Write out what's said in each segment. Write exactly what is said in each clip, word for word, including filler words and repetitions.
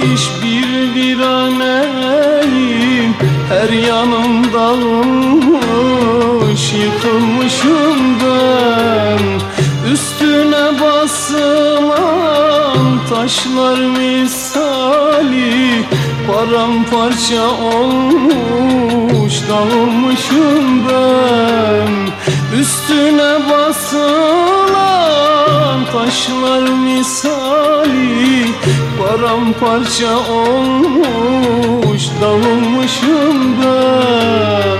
gelmiş bir viraneyim, her yanım dağılmış, yıkılmışım ben. Üstüne basılan taşlar misali, paramparça olmuş, dağılmışım ben. Üstüne basılan taşlar misali, paramparça olmuş, dağılmışım ben.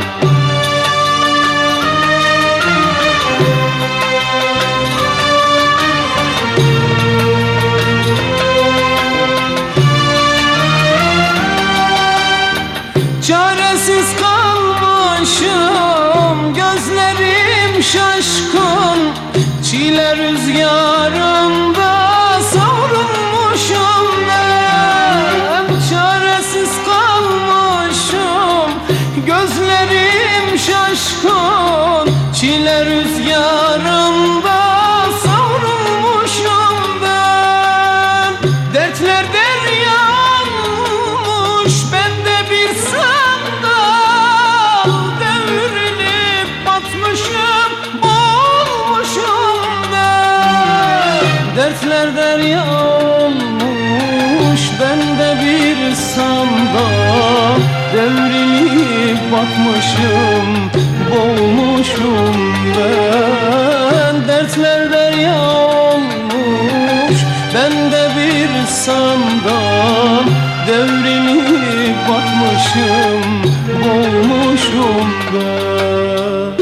Çaresiz kalmışım, gözlerim şaşkın, çile rüzgarında savrulmuşum ben. Çaresiz kalmışım, gözlerim şaşkın, çile rüzgarında savrulmuşum ben. Dertler deryanmış, ben de bir sandal, devrilip batmışım, boğulmuşum ben. Dertler derya olmuş, ben de bir sandal, devrilip batmışım, boğulmuşum ben. Dertler derya olmuş, ben de bir sandal, devrilip batmışım, boğulmuşum ben.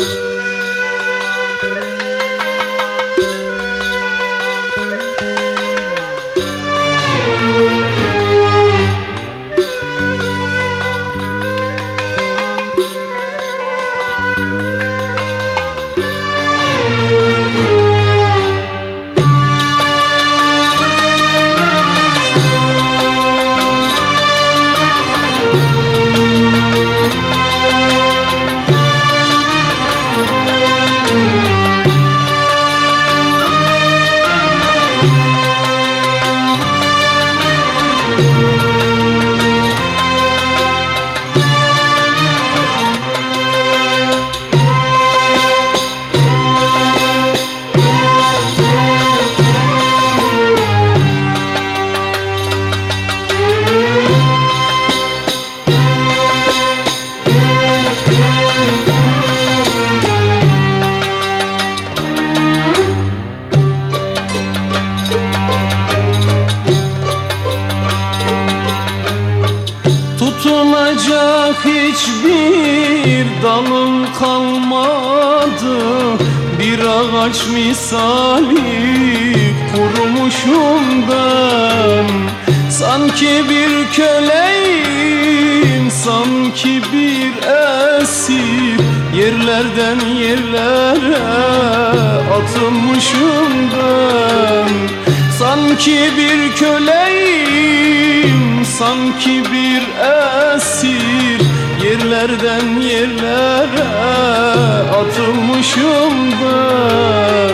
Tutunacak hiçbir dalım kalmadı, bir ağaç misali kurumuşum ben. Sanki bir köleyim, sanki bir esir, yerlerden yerlere atılmışım ben. Sanki bir köleyim, sanki bir esir, yerlerden yerlere atılmışım ben.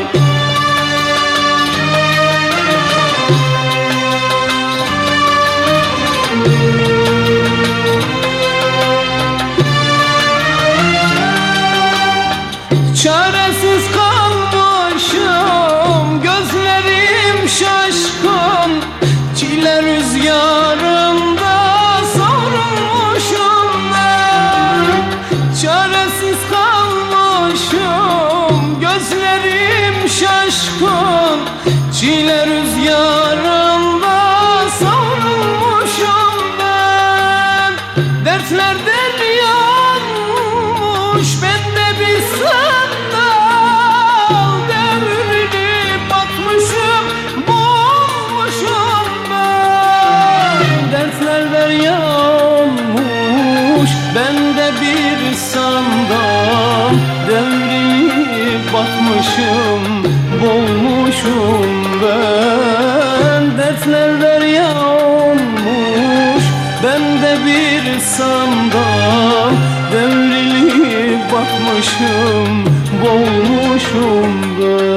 Çaresiz kalmışım, gözlerim şaşkın, çile rüzgarında savrulmuşum ben. Çaresiz kalmışım, gözlerim şaşkın, çile rüzgarında savrulmuşum ben. Dertler deryanmış, ben de bir sandal, devrilip batmışım, boğulmuşum ben. Dertler derya olmuş, ben de bir sandal, devrilip batmışım, boğulmuşum ben. Dertler derya olmuş, ben de bir sandal, devrilip batmışım, boğulmuşum ben.